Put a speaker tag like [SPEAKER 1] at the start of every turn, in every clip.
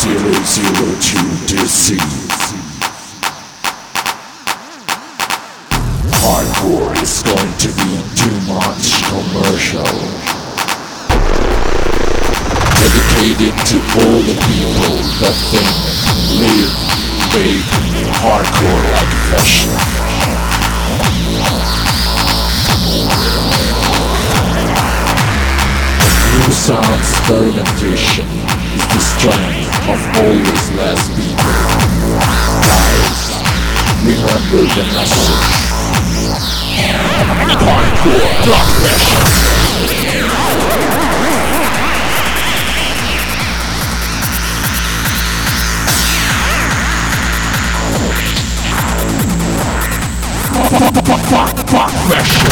[SPEAKER 1] 002 disease. Hardcore is going to be too much commercial. Dedicated to all the people that think, live, big, hardcore like fashion. New sound experimentation is the strength of all these last people. Guys, remember the message. Hardcore like fashion. Fuck fashion.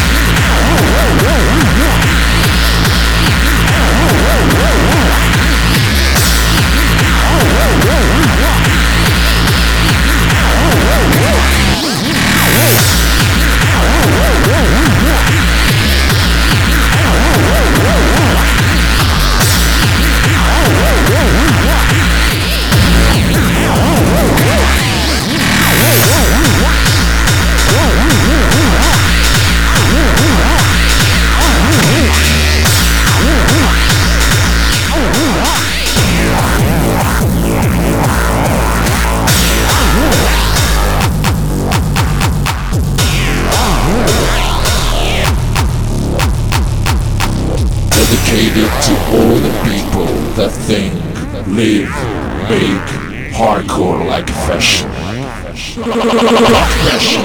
[SPEAKER 1] Dedicated to all the people that think, live, make hardcore like fashion. Fashion.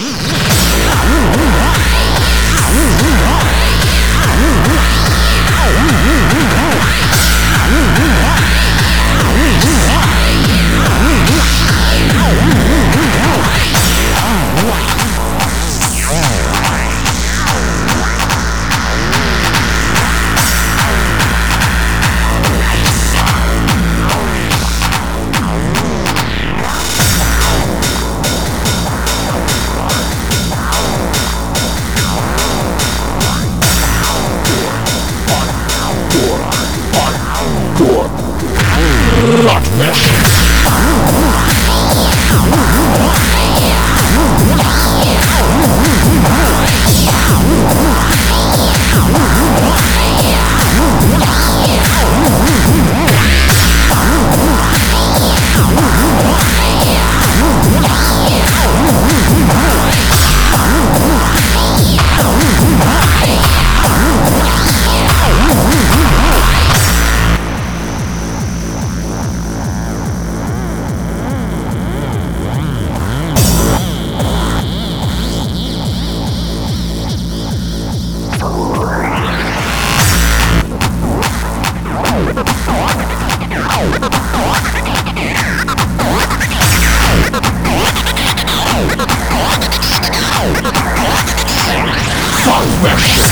[SPEAKER 1] Rock fashion. Fuck fashion.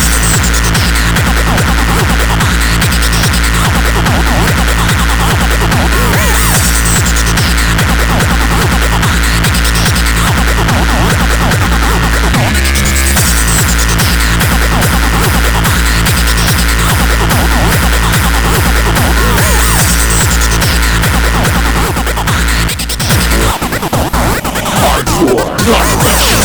[SPEAKER 1] Hardcore, not fashion.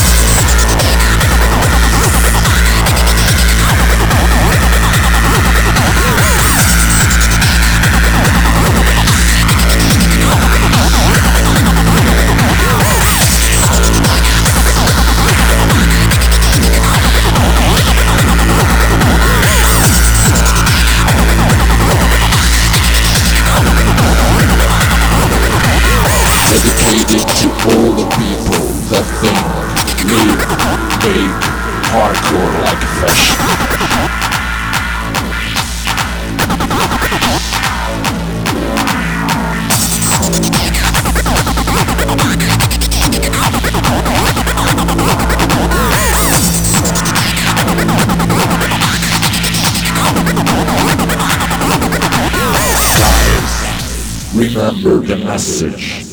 [SPEAKER 1] Dedicated to all the people that think, live, make hardcore like fashion. Guys, remember the message.